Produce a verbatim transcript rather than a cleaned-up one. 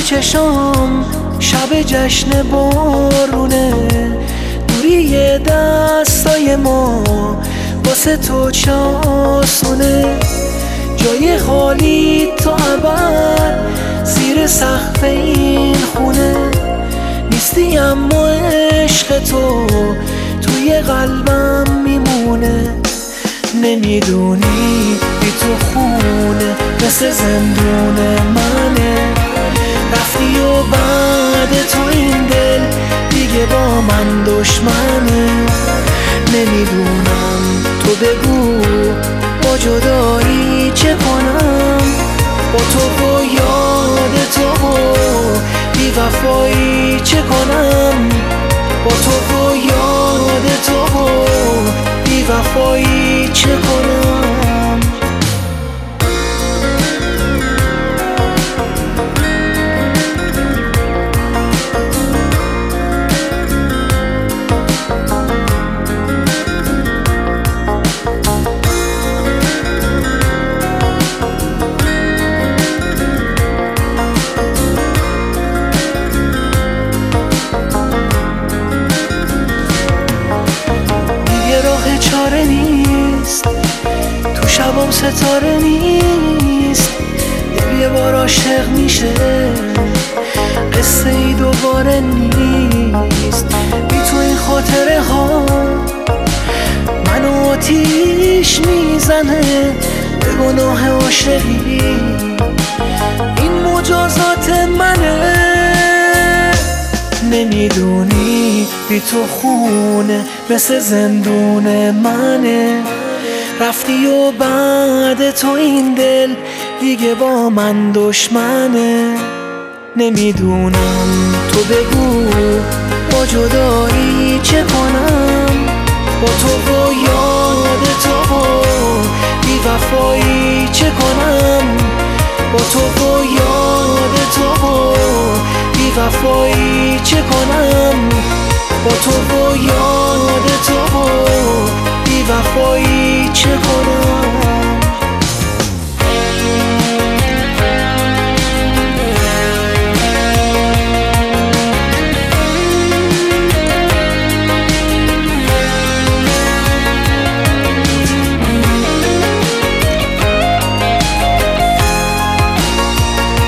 چشام شب جشن بارونه، دوری دستای ما واسه تو چه آسونه. جای خالی تا ابد زیر سقف این خونه نیستی، اما عشق تو توی قلبم میمونه. نمیدونی بی تو خونه مثل زندون منه، رفتی و بعد تو این دل دیگه با من دشمنه. نمیدونم تو بگو با جدایی چه کنم، با تو و یاد تو و بی وفایی چه کنم، با تو و یاد تو و بی وفایی چه کنم. چاره نیست تو شبام، ستاره نیست، دل یه بار عاشق میشه، قصه ای دوباره نیست. بی تو این خاطره ها منو آتیش میزنه، به گناه عاشقی این مجازات منه. نمیدونی بی تو خونه مثل زندون منه، رفتی و بعد تو این دل دیگه با من دشمنه. نمیدونم تو بگو با جدایی چه کنم، با تو و یاد تو و بی وفایی چه کنم، با تو و یاد تو و بی وفایی چه کنم، با تو و یاد